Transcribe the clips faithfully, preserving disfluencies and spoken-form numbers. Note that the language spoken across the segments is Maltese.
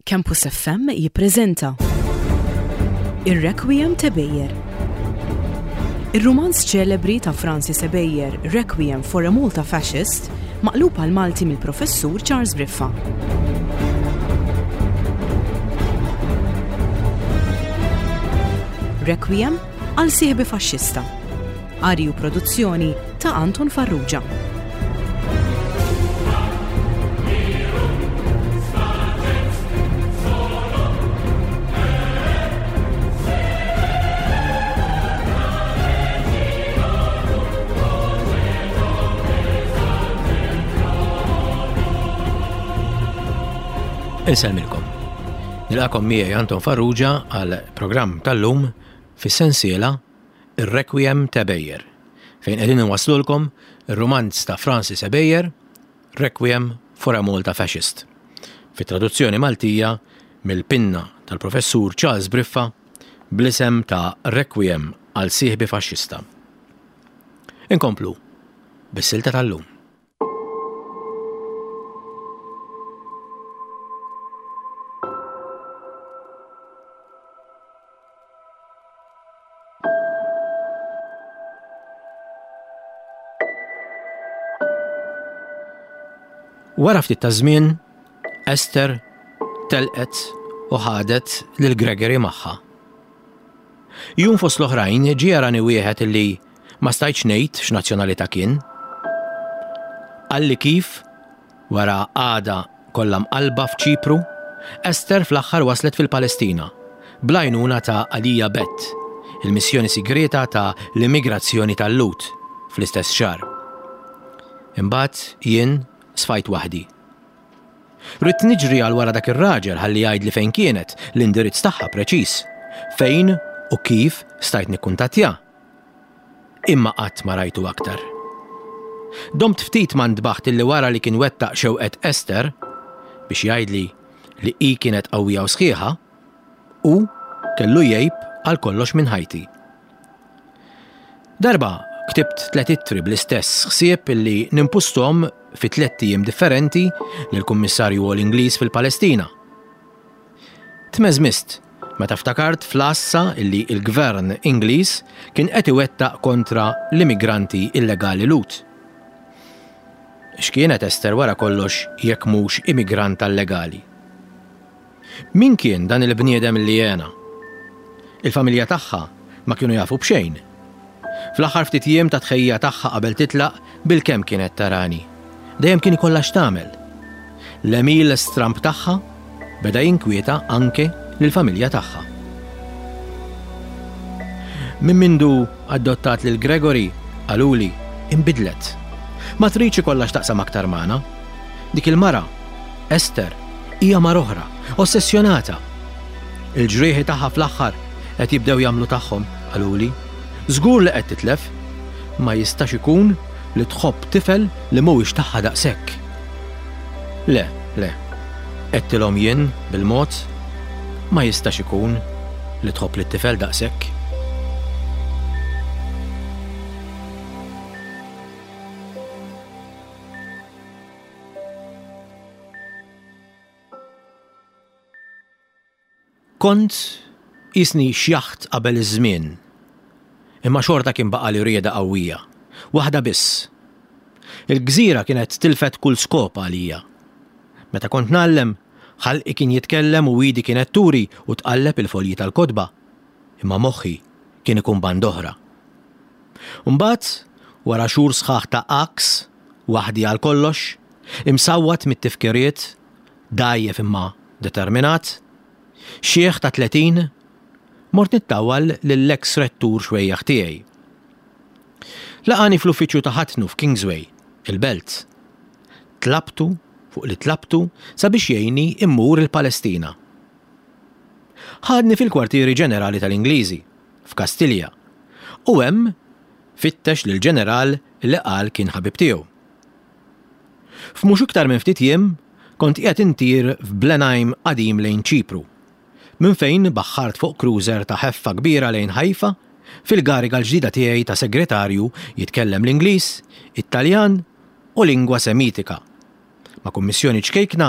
Campus F M jippreżenta Ir-Requiem ta' Bejjer. Ir-romanz ċelebri ta' Francis Bejjer, Requiem for a Malta Fascist, maqlub għal Malti mill-professur Charles Briffa. Requiem għal sieħbi faxxista. Arju produzzjoni ta' Anton Farrugia. Inselmilkom. Nilqakom miegħi Anton Farrugia għal programm tal-lum fis-sensiela Ir-Requiem ta' Bejjer, fejn qegħdin inwasslulkom ir-romanz ta' Francis Bejjer, Requiem for a Malta Fascist, fit-traduzzjoni Maltija mill-pinna tal-professur Charles Briffa bl-isem ta' Requiem għal sieħbi faxxista. Inkomplu bis-silta tal-lum. Wara ftit ta' żmien, Esther telqet u ħadet lil Gregory magħha. Jum fost l-oħrajn ġie jarani wieħed illi ma stajtx ngħid x'nazzjonalità kien. Qalli kif wara għada kollha mqalba f'Ċipru, Esther fl-aħħar waslet fil-Palestina bl-għajnuna ta' Aliyah Bet, il-missjoni sigreta ta' l-immigrazzjoni tal-Lut fl-istess xahar. Imbagħad jien sfajt waħdi. Ritt niġri għal wara dak ir-raġel ħalli jgħidli fejn kienet l-indirizz tagħha preċiż, fejn u kif stajt nikkuntattja. Imma qatt ma rajtu aktar. Domt ftit ma ntbaħt illi wara li kien wettaq xewqet Esther biex jgħidli li hi kienet qawwija u sħiħa u kellu jgħib għal kollox minn ħajti. Darba ktibt tliet ittri bl-istess ħsieb illi nimpusthom fi tliet ijiem differenti lill-Kummissarju All-Ingliż fil-Palestina. Tmeżmist meta ftakart fl-assa illi l-Gvern Ingliż kien qed iwettaq kontra l-immigranti illegali Lut. X'kienet Esther wara kollox jekk mhux immigrant illegali? Min kien dan il-bniedem li jena? Il-familja tagħha ma kienu jafu b'xejn. Fl-aħħar ftit ijiem ta' tħejja tagħha qabel titlaq bil-kemm kienet tarani. Dejjem kien ikollha x'tagħmel. L-Emil Stramp tagħha beda jinkwieta anke lill-familja tagħha. Min mindu adottat lil Gregory qaluli inbidlet. Ma tridx ikollha x'taqsam aktar magħna. Dik il-mara, Esther, hija mara oħra, ossessjonata. Il-ġrieħi tagħha fl-aħħar qed jibdew jagħmlu tagħhom qaluli. Żgur li qed titlef, ma jistax ikun li tħobb tifel li mhuwiex tagħha daqshekk. Le, le, qedtilhom jien bil-mod ma jistax ikun li tħobb lit tifel daqshekk. Kont isni xjaħt qabel iż-żmien, imma xorta kien baqa' li rieda qawwija. Waħda biss. Il-gżira kienet tilfet kull skop għalija. Meta kont nallem, ħalqi kien jitkellem u widi kienet turi u tqalleb il-folji tal-kotba, imma moħħi kien ikun band oħra. Mbagħad, wara xhur sħaħ ta' aks, waħdi għal kollox, imsawwat mit-tifkiriet, dajjef imma determinat, xieħ ta' tletin, mort nittawwal lill-eks rettur xwejjaħ tiegħi. Laqani fl-uffiċċju ta' ħatnu f'Kingsway, il-Belt. Tlabtu fuq li tlabtu sabiex jgħinni immur il-Palestina. Ħadni fil-kwartieri ġenerali tal-Ingliżi, f'Kastilja, u hemm fittex lil ġeneral li qal kien ħabib tiegħu. F'mhux iktar minn ftit jiem kont qiegħed intir f'Blenheim qadim lejn Ċipru, minn fejn baħħart fuq cruiser ta' ħeffa kbira lejn Ħajfa fil-kariga l-ġdida tiegħi ta' segretarju jitkellem l-Ingliż, Italjan u lingwa semitika. Ma' kummissjoni ċkejkna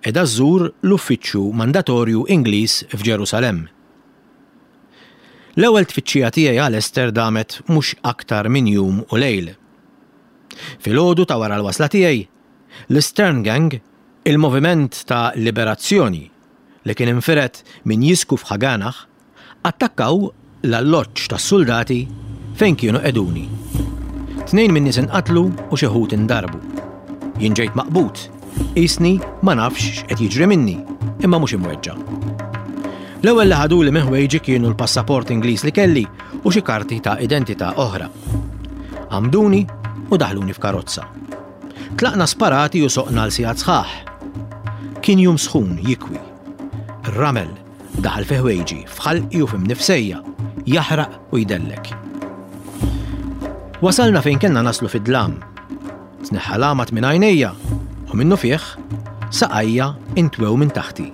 edha żżur l-uffiċċju mandatorju Ingliż f'Ġerusalemm. L-ewwel tfittxija tiegħi għal Esther damet mhux aktar minn jum u lejl. Filgħodu ta' wara l-wasla tiegħi, l-Stern Gang, il-moviment ta' liberazzjoni li kien infiret minn Jisku f'Ħaganach, attakkaw l-alloġġ tas-soldati fejn kienu qegħduni. Tnejn minn nies inqatlu u xi ħud indarbu. Jien ġejt maqbud, qisni ma nafx x'qed jiġri minni, imma mhux imweġġa'. L-ewwel li ħaduli minn ħwejġi kienu l-passaport Ingliż li kelli u xi karti ta' identità oħra. Għamduni u daħluni f'karozza. Tlaqna sparati u soqna l-sigħat sħaħ. Kien jum sħun jikwi. Ir-ramel daħal fi ħwejġi f'ħalqi u f'imnifsejja, jaħraq u jdellek. Wasalna fejn kellna naslu fid-dlam. Tneħħa lamat minn għajnejja u minnu fih saqajja intwew minn taħti.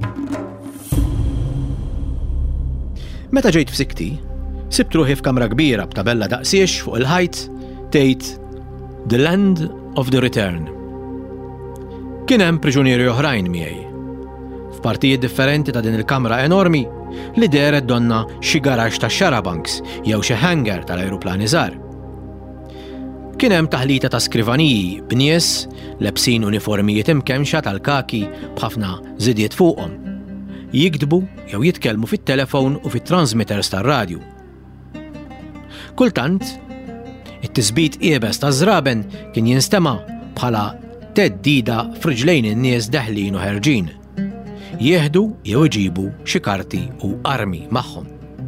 Meta ġejt f'sikti, sibt ruħi f'kamra kbira b'tabella daqsiex fuq il-ħajt tgħid The Land of the Return. Kien hemm priġunieri oħrajn miegħi. F'partijiet differenti ta' din il-kamra enormi li deret donna xi garax ta' xarabanks jew xi hangar tal-ajruplani żgħar. Kien hemm taħlita ta' skrivaniji b'nies lebsin uniformijiet imkemxa tal-kaki b'ħafna żidiet fuqhom. Jikdbu jew jitkellmu fit-telefon u fit-transmitters tar-radju. Kultant, it-tisbit qiebes ta' żraben kien jinstema' bħala teddida f'riġlejn in-nies deħlin u ħerġin. Jieħdu jew iġibu xi karti u armi magħhom.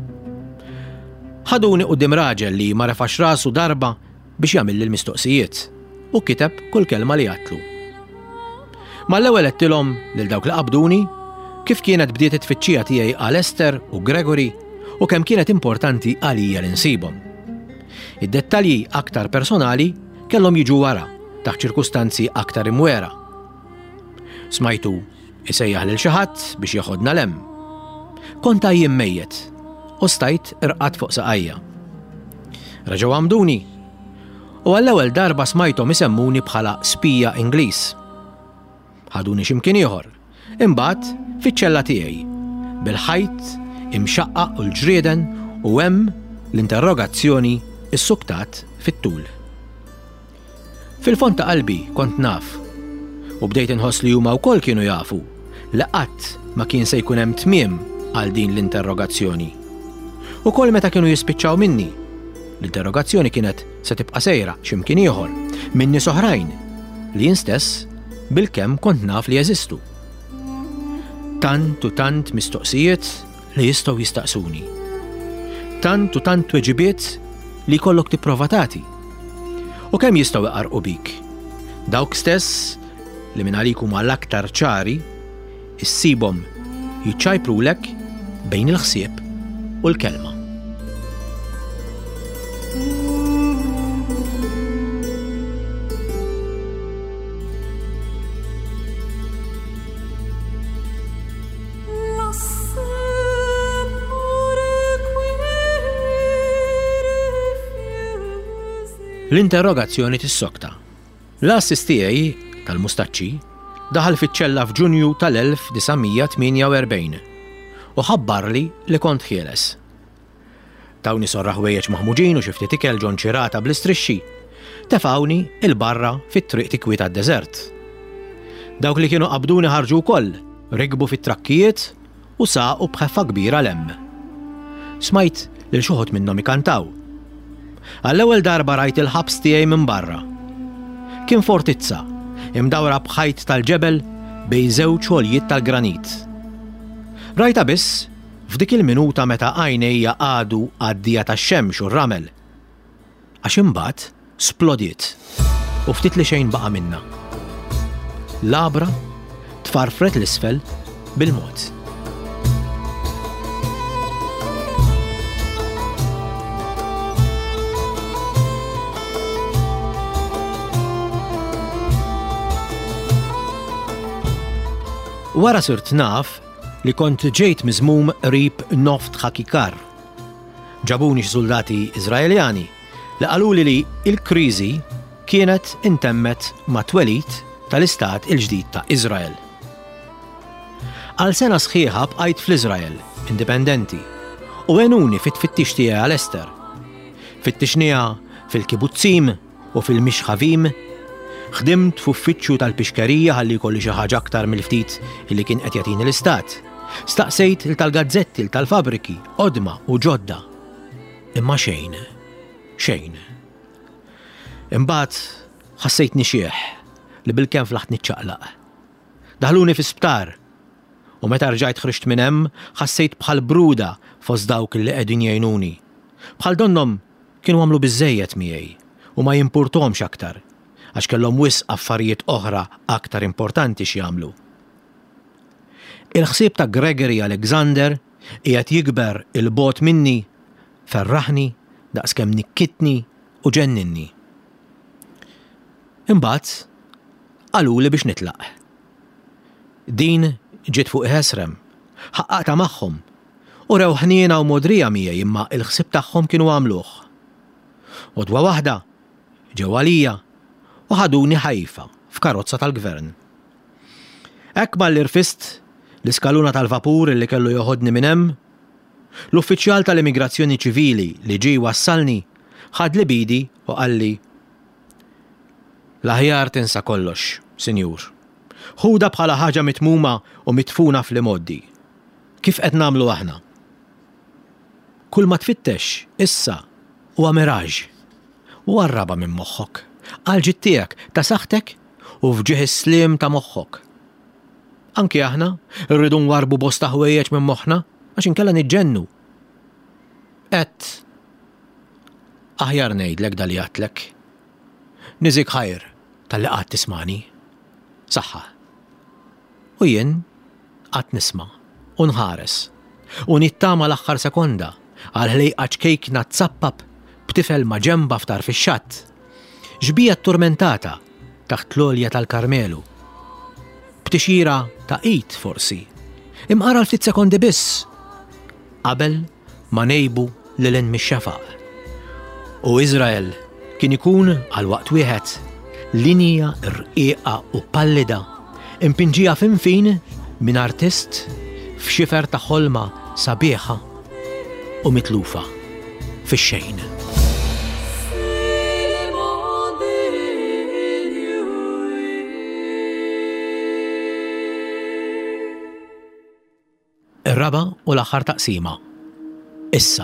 Ħaduni quddiem raġel li ma refax rasu darba biex jagħmilli l-mistoqsijiet u kiteb kull kelma li għatlu. Mal-ewwel qedtilhom lil dawk li qabduni kif kienet bdiet it-tfittxija tiegħi għal Esther u Gregory u kemm kienet importanti għalija li nsibhom. Id-dettalji aktar personali kellhom jiġu wara taħt ċirkustanzi aktar imwera. Smajtu isejjaħ lil xi ħadd biex jaħodna lem. Kont għajjim mejjed u stajt irqad fuq saqajja. Raġgħu għamduni u għall-ewwel darba smajthom isemmuni bħala spija Ingliż. Ħaduni x'imkien ieħor, imbagħad fiċ-ċella tiegħi bil-ħajt imxaqqaq u l-ġrieden u hemm l-interrogazzjoni issuktat fit-tul. Fil-fond ta' qalbi kont naf u bdejt inħoss li huma wkoll kienu jafu li qatt ma kien se jkun hemm tmiem għal din l-interrogazzjoni. Ukoll meta kienu jispiċċaw minni, l-interrogazzjoni kienet se tibqa' sejra x'imkien ieħor minn nies oħrajn li jien stess bilkemm kont naf li jeżistu. Tant u tant mistoqsijiet li jistgħu jistaqsuni. Tant u tant tweġibiet li jkollok tipprova tagħti. U kemm jistgħu iqarqu bik. Dawk stess li minn għalik huma l-aktar ċari issibhom jiċċajprulek bejn il-ħsieb u l-kelma. L-interrogazzjoni tissokta. L-assist tiegħi tal-Mustaċċi daħal fiċ-ċella f'Ġunju tal-elf tminja tminja erbgħin u ħabbarli li kont ħieles. Tawni sorra ħwejjeġ maħmuġin u xi ftit ikel ġon ċirata bl-istrixxi, tefawni il-barra fit-triq tikwi tad-deżert. Dawk li kienu qabduni ħarġu wkoll, rikbu fit-trakkijiet u saqu b'ħeffa kbira lemm. Smajt lil xi ħud minnhom ikantaw. Għall-ewwel darba rajt il-ħabs tiegħi minn barra. Kien fortizza, imdawra b'ħajt tal-ġebel bejn żewġ għoljiet tal-granit. Rajta biss f'dik il-minuta meta għajnejja għadu għaddija tax-xemx u r-ramel. Għax imbagħad splodiet u ftit li xejn baqa' minnha. Labra tfarfret l-isfel bil-mod. Wara sirt naf li kont ġejt miżmum qrib Noft Ħakikar. Ġabuni xi soldati Iżraeljani li qaluli li l-kriżi kienet intemmet ma' twelid tal-istat il-ġdid ta' Iżrael. Għal sena sħiħa bqajt fl-Iżrael, indipendenti, u għenuni fit-fittix tiegħi għal Ester. Fittixnija fil-kibuzzim u fil-mixħavim, ħdimt f'uffiċċju tal-pixkerija ħalli jkolli xi ħaġa aktar mill-ftit illi kien qed jagħtini l-istat. Staqsejt il tal-gazzetti, il tal-fabriki, qodma u ġodda. Imma xejn, xejn. Imbagħad ħassejt nixieħ li bil-kemm flaħt niċċaqlaq. Daħluni fi sptar u meta rġajt ħriġt minn hemm ħassejt bħal bruda fost dawk li qegħdin jgħinuni. Bħal donhom kienu għamlu biżejjed miegħi u ma jimpurtomx aktar għax kellhom wisq affarijiet oħra aktar importanti x'jagħmlu. Il-ħsieb ta' Gregory Alexander qiegħed jikber il-bot minni, ferraħni, daqskemm nikkitni u ġenninni. Imbagħad qaluli biex nitlaq. Din ġiet fuq ħesrem, ħaqqaqta magħhom u rewħniena u modrija miegħi imma il-ħsieb tagħhom kienu għamluh. U dwa waħda ġew għalija u ħaduni ħajfa f'karozza tal-gvern. Hekk mal-irfist l-iskaluna tal-vapur li kellu joħodni minn hemm, l-uffiċjal tal-immigrazzjoni ċivili li ġie wassalni ħad li bidi u qalli: l-aħjar tinsa kollox, Sinjur. Ħuda bħala ħaġa mitmuma u mitfuna fl-imoddi. Kif qed nagħmlu aħna? Kull ma tfittex issa huwa miraġġ u għarraba minn moħħok, għal ġid tiegħek ta' saħħtek u fġieħ is-slim ta' moħħok. Anki aħna rridu nwarbu bosta ħwejjeġ minn moħħna għax inkella niġġennu. Qed aħjar ngħidlek dal jgħidlek. Niżik ħajr tal-li qatt tismani. Saħħa. U jien qatt nisma' u nħares u nittama l-aħħar sekonda għal ħlejqa ċkejkna tsappab b'tifel ma' ġemba ftar fix-xatt. Ġbija tormentata taħt l-olja tal-Karmelu. B'tixira ta' id forsi. Imqara l-ftit sekondi biss qabel ma nejbu lil hemm mix-xafaq. U Iżrael kien ikun għal waqt wieħed linja rqieqa u pallida impinġija finfin minn artist f'xifer ta' ħolma sabiħa u mitlufa fix-xejn. Ir-raba u l-aħħar taqsima. Issa.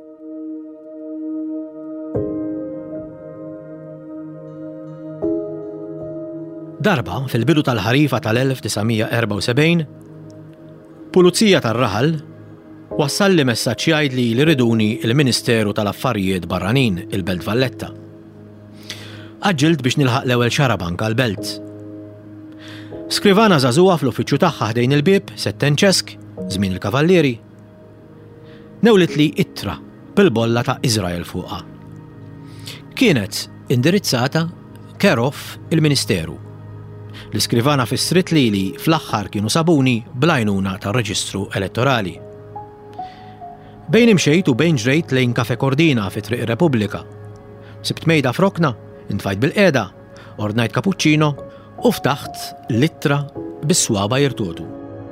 Darba fil-bidu tal-ħarifa tal-elf tisgħemija erba' u sebgħin, pulizija tar-Raħal wassalli messaġġ jgħidli li riduni il-Ministeru tal-Affarijiet Barranin il-Belt Valletta. Aġġilt biex nilħaq l-ewwel xarabank għall-belt. Skrivana żagħżugħa fl-uffiċċju tagħha ħdejn il-bieb, settenċesk, żmien il-kavallieri, newlet li ittra bil-bolla ta' Iżrael fuqha. Kienet indirizzata kerof il-Ministeru. L-iskrivana fissrit li li fl-aħħar kienu sabuni bl-għajnuna tar-Reġistru Elettorali. Bejn imxejt u bejn ġrejt lejn Kafe Kordina fi Triq Repubblika. Sibt mejda frokna, intfajt bil-qiegħda, ordnajt cappuccino u ftaħt littra bis-swaba jirtutu.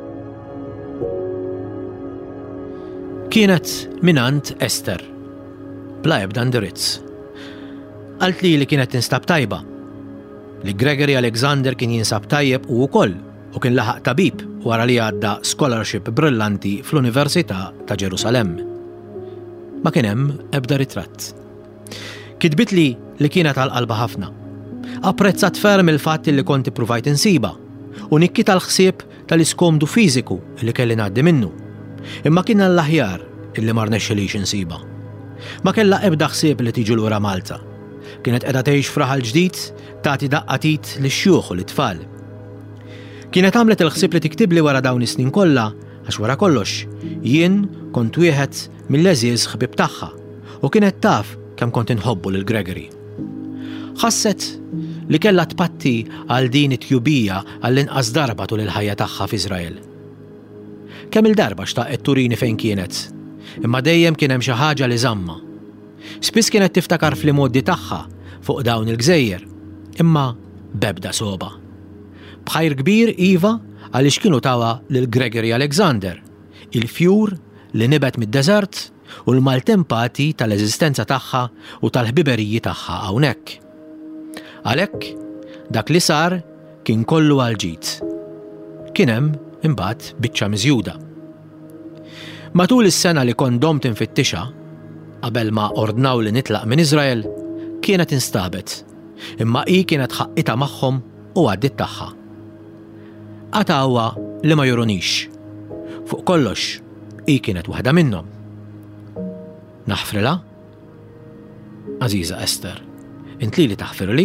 Kienet minant Ester, bla ebda indirizz. Qalt li li kienet tinstab tajba, li Gregory Alexander kien jinsab tajjeb u wkoll u kien laħaq tabib wara li għadda scholarship brillanti fl-Università ta' Ġerusalemme. Ma kien hemm ebda ritratt. Kitbit li li kienet għall-qalba ħafna. Apprezzat ferm il-fatt li kont ippruvajt insiba u nikki tal-ħsieb tal-iskomdu fiżiku li kelli ngħaddi minnu. Imma kien l-aħjar illi ma rnexxilix insiba. Ma kellha ebda ħsieb li tiġi lura Malta. Kienet qiegħda tgħix fraħal ġdid tagħti daqqatit lix-xjuħ u l-itfal. Kienet għamlet il-ħsieb li tiktibli wara dawn is-snin kollha għax wara kollox jien kont wieħed mill-eżiż ħbieb tagħha u kienet taf kemm kont inħobbu lil Gregory. Ħasset li kellha tpatti għal din it-tjubija għall-inqas darba tul il-ħajja tagħha f'Iżrael. Kemm il-darba xtaqet turini fejn kienet, imma dejjem kien hemm xi ħaġa li żamma. Spiss kienet tiftakar fl-imoddi tagħha fuq dawn il-gżejjer, imma bebda soba. Bħajr kbir iva għaliex kienu tawa lil Gregory Alexander, il-fjur li nibet mid-deżert u l-maltempati tal-eżistenza tagħha u tal-ħbiberiji tagħha hawnhekk. Għalhekk dak li sar kien kollu għal ġid. Kien hemm imbagħad biċċa miżjuda. Matul is-sena li kont domt infittixa, qabel ma ordnaw li nitlaq minn Iżrael, kienet instabet, imma hi kienet ħaqqita magħhom u għaddit tagħha. Għatawha li ma jurunix. Fuq kollox, hi kienet waħda minnhom. Naħfrilha? Aziza Ester, int li li taħfirli?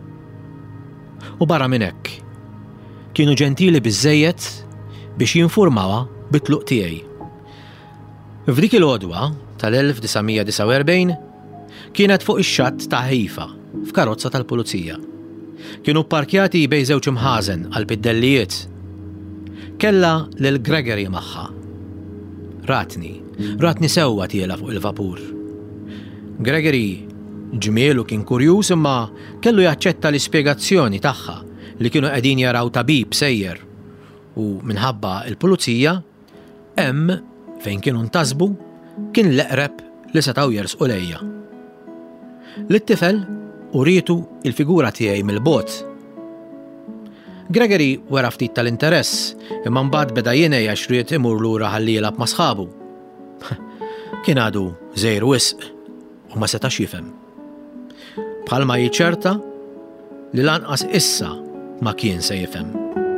U barra minn hekk, kienu ġentili biżżejjed biex jinfurmawha bit-tluq tiegħi. F'dik il-għodwa tal-elf tisa' disa' u erbgħin kienet fuq ix-xatt ta' Ħifa f'karozza tal-pulizija. Kienu pparkjati bejn żewġ imħażen għal biddellijiet. Kella lil Gregory magħha. Ratni, ratni sewwa tiela fuq il-vapur. Gregory ġmielu kien kurjuż imma kellu jaċċetta l-ispjegazzjoni tagħha li kienu qegħdin jaraw tabib sejjer u minħabba l-pulizija hemm fejn kienu ntasbu kien l-eqreb li setgħu jersqu lejja. L-tifel uritu il-figura tiegħi mill-bogħod. Gregory wera ftit tal-interess imma mbagħad beda jenejja xriet imur lura ħalli jilgħab ma' sħabu. Kien għadu żgħir wisq u ma setax jifhem. Bħalma jiċċerta li lanqas issa ma kien se jifhem.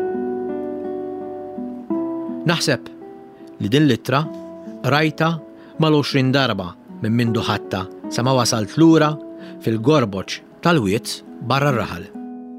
Naħseb li din l-ittra rajta mal-għoxrin darba minn mindu ħatta sa ma wasalt lura fil-gorboċ tal-wiet barra r-raħal.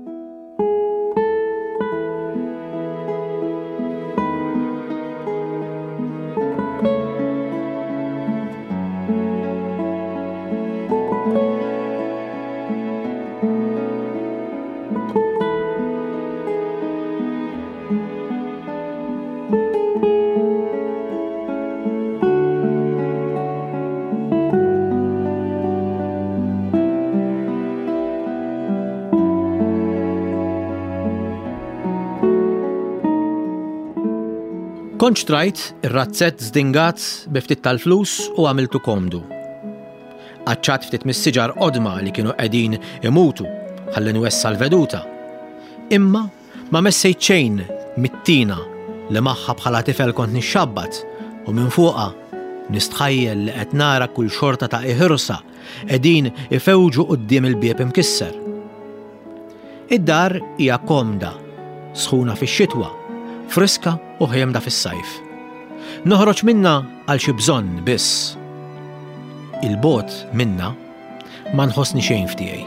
Konċ trajt ir-razzett żdingat biftit tal-flus u għamiltu komdu. Aċċat ftit mis-siġar qodma li kienu qegħdin imutu ħalli nwessa l-veduta. Imma ma messejt xejn mit-tina li magħha bħala tifel kont nixxabbat u minn fuqha nistħajjel li qed nara kull xorta ta' iħirsa qegħdin ifewġu quddiem il-bieb imkisser. Id-dar hija komda, sħuna fix-xitwa, friska u ħjemda fis-sajf. Noħroġ minna għal xi bżonn biss. Il-bogħod minna ma nħossni xejn f'tiegħi.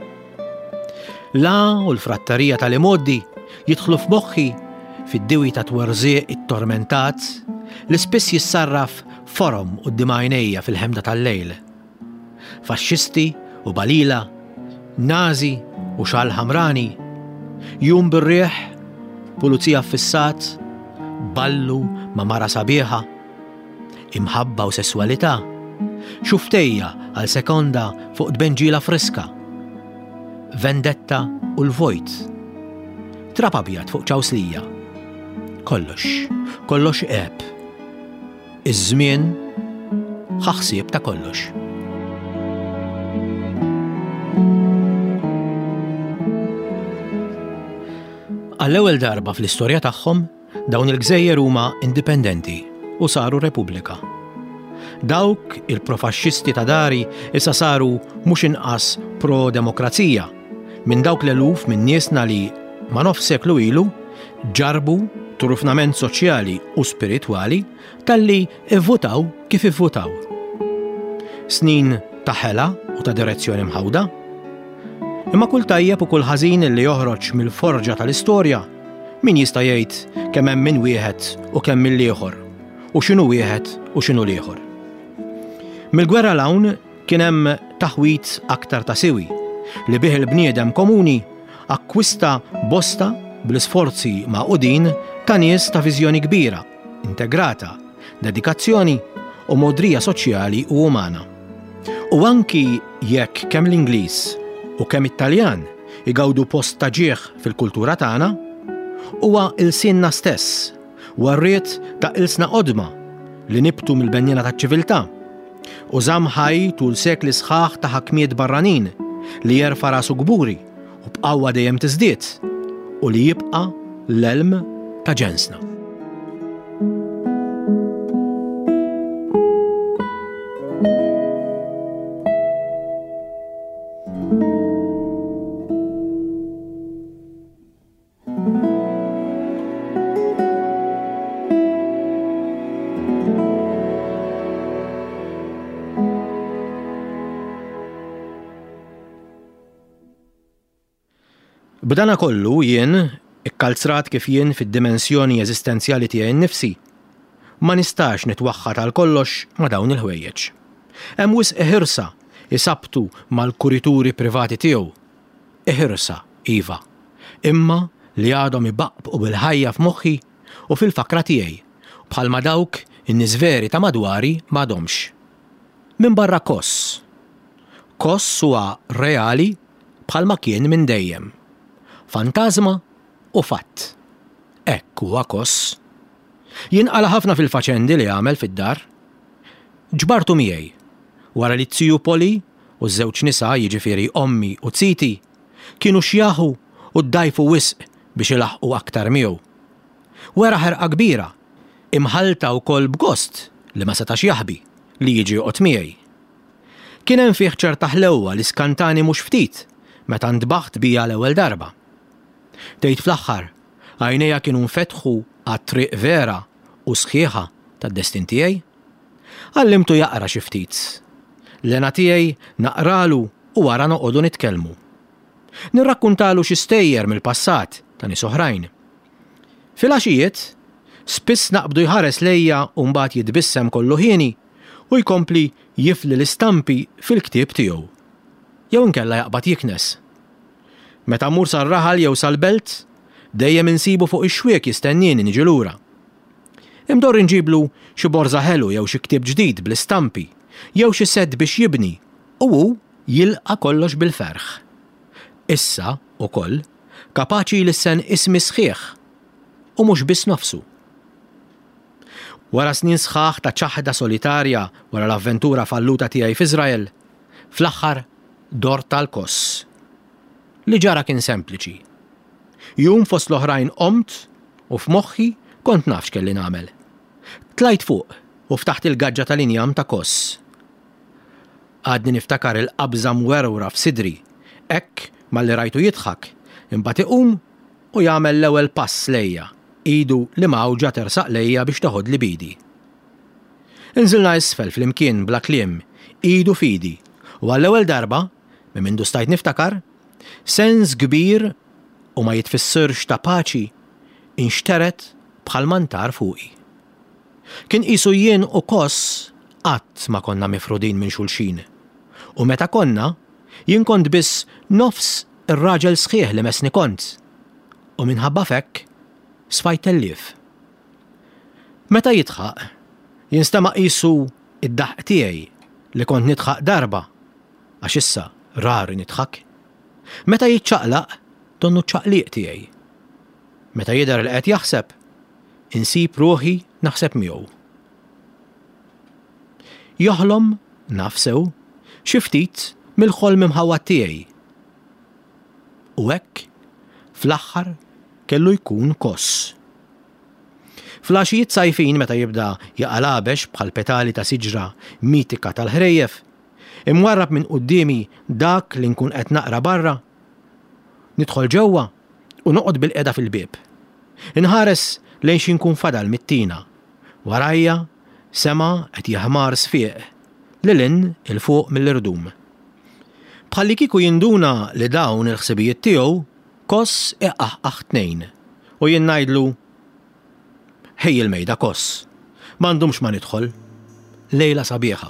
La u l-frattarija tal-imoddi jidħlu f'moħħi fid-diwi ta' twerżieq it-tormentat li spiss jissarraf forom quddiem għajnejja fil-ħemda tal-lejl. Faxxisti u balila, nazi u xal ħamrani, jum bir-rieħ, pulizija fissat, ballu ma' mara sabiħa, imħabba u sessualità, xuftejja għal sekonda fuq dbenġila friska, vendetta u l-vojt, trapabjat fuq ċawslija. Kollox, kollox qeb. Iż-żmien ħaħsieb ta' kollox. Għall-ewwel darba fl-istorja tagħhom dawn il-gżejjer huma indipendenti u saru repubblika. Dawk il-profaxxisti ta' dari issa saru mhux inqas pro-demokrazija minn dawk l-eluf minn niesna li ma' nofs seklu ilu ġarbu turufnament soċjali u spiritwali talli ivvutaw kif ivvutaw. Snin ta' ħela u ta' direzzjoni mħawda. Imma kull tajjeb u kull ħażin li joħroġ mill-forġa tal-istorja min jista' jgħid kemm hemm min wieħed u kemm mill-ieħor u x'inhu wieħed u x'inhu l-ieħor. Mill-gwerra l-hawn kien hemm taħwit aktar ta' siwi li bih il-bniedem komuni akkwista bosta bl-isforzi maqudin ta' nies ta' viżjoni kbira, integrata, dedikazzjoni u modrija soċjali u umana. U anki jekk kemm l-Ingliż u kemm it-Taljan igawdu post ta' ġieħ fil-kultura tagħna, huwa il-sinna stess, u rriet ta' ilsna qodma li nibtu mill-benjena taċ-ċiviltà. U żamm ħaj tul sekli sħaħ ta' ħakmiet barranin li jerfa' rasu gburi u b'qawwa dejjem tiżdied u li jibqa' l-elm ta' ġensna. B'dana kollu jien, ikkalzrat kif jien fid-dimensjoni eżistenzjali tiegħi nnifsi, ma nistax nitwaħħad għal kollox ma' dawn il-ħwejjeġ. Hemm wisq ħirsa isabtu mal-kurituri privati tiegħu. Iħirsa, iva, imma li għadhom ibaqbqu bil-ħajja f'moħħi u fil-fakra tiegħi, bħalma dawk in-nies veri ta' madwari m'għadhomx. Minn barra Koss. Koss huwa reali bħalma kien minn dejjem. Fantażma u fatt. Hekk huwa Koss. Jinqala ħafna fil-faċendi li għamel fid-dar. Ġbartu miegħi wara li t-tiju Poli u ż-żewġ nisa jiġifieri ommi u tsiti kienu xjaħu u ddajfu wisq biex ilaħqu aktar miegħu. Wara ħerqa kbira, imħalta wkoll b'gost li ma setax jaħbi li jiġi joqgħod miegħi. Kien hemm fih ċerta ħlewwa li skantani mhux ftit meta ndbaħt bija l-ewwel darba. Tgħid fl-aħħar għajnejha kienu nfetħu għat-triq vera u sħiħa tad-destin tiegħi. Għallimtu jaqra xi ftit. L-ena tiegħi naqralu u wara noqogħdu nitkellmu. Nirrakkuntalu xi stejjer mill-passat ta' nies oħrajn. Fil-għaxijiet, spiss naqbdu jħares lejja u mbagħad jitbissem kollu ħieni u jkompli jifli l-istampi fil-ktieb tiegħu. Jew inkella jaqbad jiknes. Meta mmur sar-raħal jew sal-belt, dejjem insibu fuq ix-xwiek jistennini niġi lura. Imdorri nġiblu xi borża ħelu jew xi ktieb ġdid bl-istampi, jew xi sedd biex jibni, u hu jilqa' kollox bil-ferħ. Issa wkoll kapaċi lissen ismi sħiħ u mhux biss nofsu. Wara snin sħaħ ta' ċaħda solitarja wara l-avventura falluta tiegħi f'Iżrael, fl-aħħar dort tal-Koss. Li ġara kien sempliċi. Jum fost l-oħrajn qomt u f'moħħi kont nafx kelli nagħmel. Tlajt fuq u ftaħt il-gaġġa tal-injam ta' Koss. Għadni niftakar il-qabża mwerwra f'sidri, hekk malli rajtu jidħak, imbagħad iqum u jagħmel l-ewwel pass lejja, idu li mawġa tersaq lejja biex taħod li bidi. Inżilna isfel fl-imkien bla kliem, idu fidi, u għall-ewwel darba, minn mindu stajt niftakar, sens kbir u ma jitfissirx ta' paċi inxteret bħal mantar fuqi. Kien qisu jien u Koss qatt ma konna mifrudin minn xulxin. U meta konna, jien kont biss nofs ir-raġel sħiħ li mesni kont. U minħabba fekk sfajt ellif. Meta jitħaq, jinstema' qisu id-daħq tiegħi li kont nitħaq darba għax issa rari nitħak. Meta jiċċaqlaq, donnu ċaqliq tiegħi. Meta jidher li qed jaħseb, insib ruħi naħseb miegħu. Joħlom nafsew xi ftit mill-ħolm imħawwad tiegħi. U hekk fl-aħħar kellu jkun Koss. Flaxijiet sajfin meta jibda jaqalabex bħal petali ta' siġra mitika tal-ħrejjef, imwarrab minn qudiemi dak li nkun qed naqra barra, nidħol ġewwa u noqgħod bil-qeda fil-bieb. Inħares lejn xi nkun fadal mit-tina. Warajja sema qed jaħmar sfiq lilin il fuq mill-irdum. Bħalli kieku jinduna li dawn il-ħsibijiet tiegħu Koss iqaħqaħ tnejn u jien ngħidlu ħej il-mejda Koss, m'għandhomx ma nidħol. Lejla sabiħa.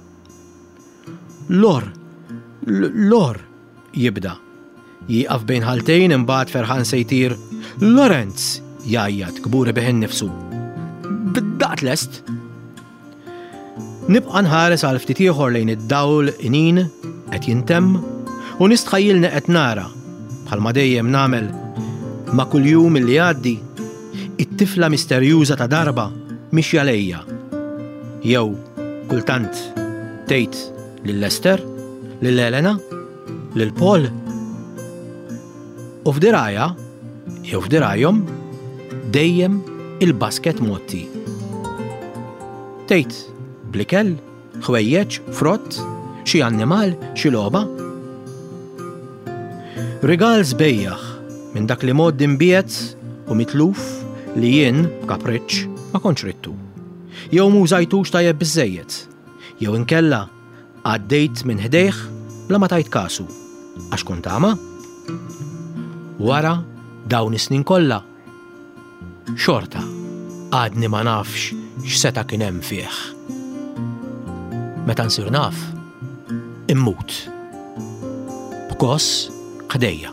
Lor, lor, jibda. Jieqaf bejn ħaltejn imbagħad ferħan sejtir Lorenz jgħajjad kburi beħin nifsu. Daqt lest. Nibqa' nħares għal ftit ieħor lejn id-dawl inin qed jintemm u nistħajjilni qed nara bħalma dejjem nagħmel Ma kuljum li għaddi, it-tifla misterjuża ta' darba mixja lejja. Jew kultant tgħid lil Esther, lil Elena, lil Paul. U f'dirajja, jew f'dirajhom, dejjem il-basket motti. Tgħid blikel, ħwejjeġ, frott, xi annimal, xi logħba. Rigal żbejjaħ minn dak li mod imbiet u mitluf li jien b'kapriċċ ma kontx rittu. Jew mużajtux tajjeb biżżejjed, jew inkella għaddejt minn ħdejh bla ma tajt kasu għax kont tama. Wara dawn is-snin kollha xorta għadni ma nafx x'seta kien hemm fih. Meta nsir naf, immut. B'koss ħdejja.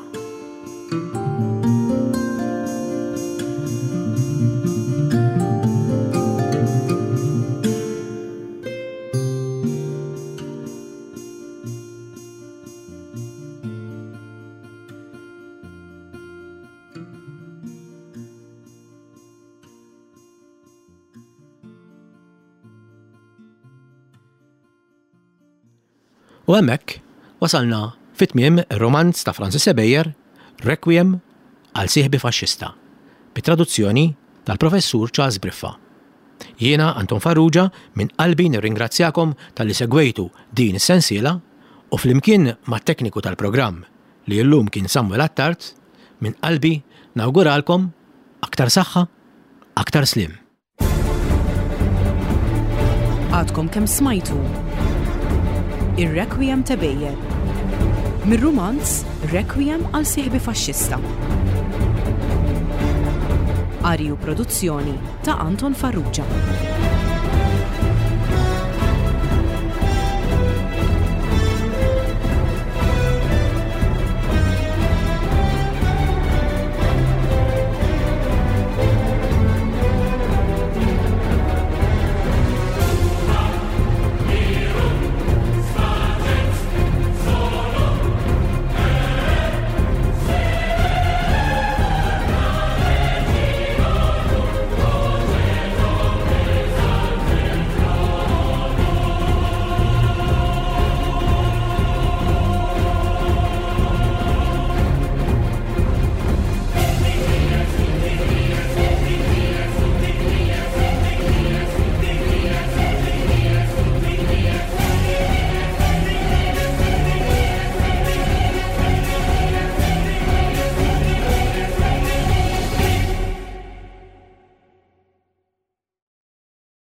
U hemmhekk wasalna fit-tmiem ir-romanz ta' Francis Sebejjer, Requiem għal sieħbi faxxista, bit-traduzzjoni tal-professur Charles Briffa. Jiena Anton Farrugia minn qalbi nirringrazzjakom tal-li segwejtu din is-sensiela u flimkien mat-tekniku tal-programm li llum kien Samuel Attard, minn qalbi nawguralkom aktar saħħa, aktar slim. Għadkom kemm smajtu Ir-Requiem ta' Bejjer. Mir-romanz Requiem għal sieħbi faxxista. Arju produzzjoni ta' Anton Farrugia.